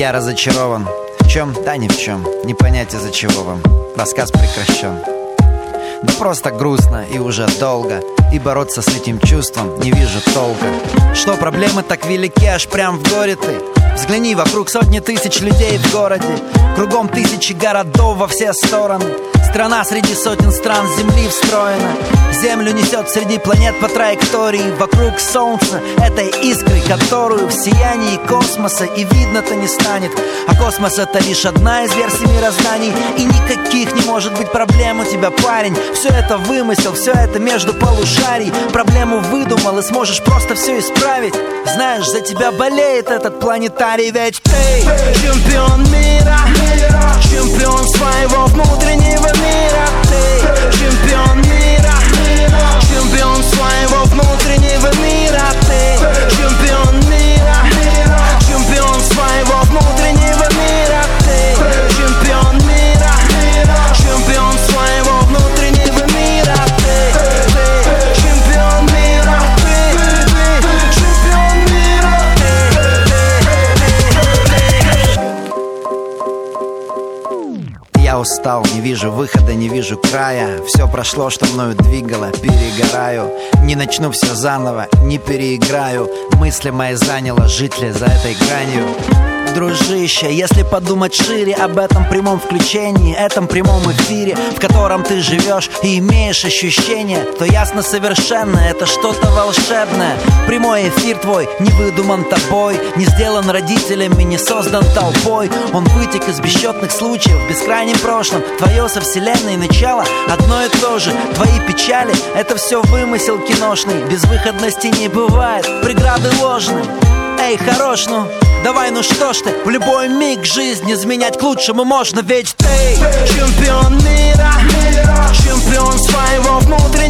Я разочарован. В чем? Да ни в чем. Не понять, из-за чего вам. Рассказ прекращен. Да просто грустно и уже долго. И бороться с этим чувством не вижу толка. Что проблемы так велики, аж прям в горе ты. Взгляни вокруг, сотни тысяч людей в городе. Кругом тысячи городов во все стороны. Страна среди сотен стран земли встроена. Землю несет среди планет по траектории. Вокруг солнца этой искры, которую в сиянии космоса и видно-то не станет. А космос — это лишь одна из версий мирозданий. И никаких не может быть проблем у тебя, парень. Все это вымысел, все это между полушарий. Проблему выдумал и сможешь просто все исправить. Знаешь, за тебя болеет этот планетарий. Ведь ты чемпион мира, чемпион своего внутреннего мира. Ты чемпион мира, чемпион своего внутреннего мира. Ты чемпион мира, чемпион своего внутреннего мира. Ты чемпион мира, чемпион своего внутреннего мира. Ты чемпион мира, ты чемпион мира. Я устал, не вижу выхода, не вижу края. Все прошло, что мною двигало, перегораю. Не начну все заново, не переиграю. Мысли мои заняло, жить ли за этой гранью. Дружище, если подумать шире об этом прямом включении, этом прямом эфире, в котором ты живешь и имеешь ощущение, то ясно совершенно, это что-то волшебное. Прямой эфир твой не выдуман тобой, не сделан родителями, не создан толпой. Он вытек из бесчетных случаев в бескрайнем прошлом. Твое со вселенной начало одно и то же. Твои печали — это все вымысел киношный. Безвыходности не бывает, преграды ложны. Эй, хорош, ну, давай, ну что ж ты, в любой миг жизнь изменять к лучшему можно. Ведь ты чемпион мира, чемпион своего внутреннего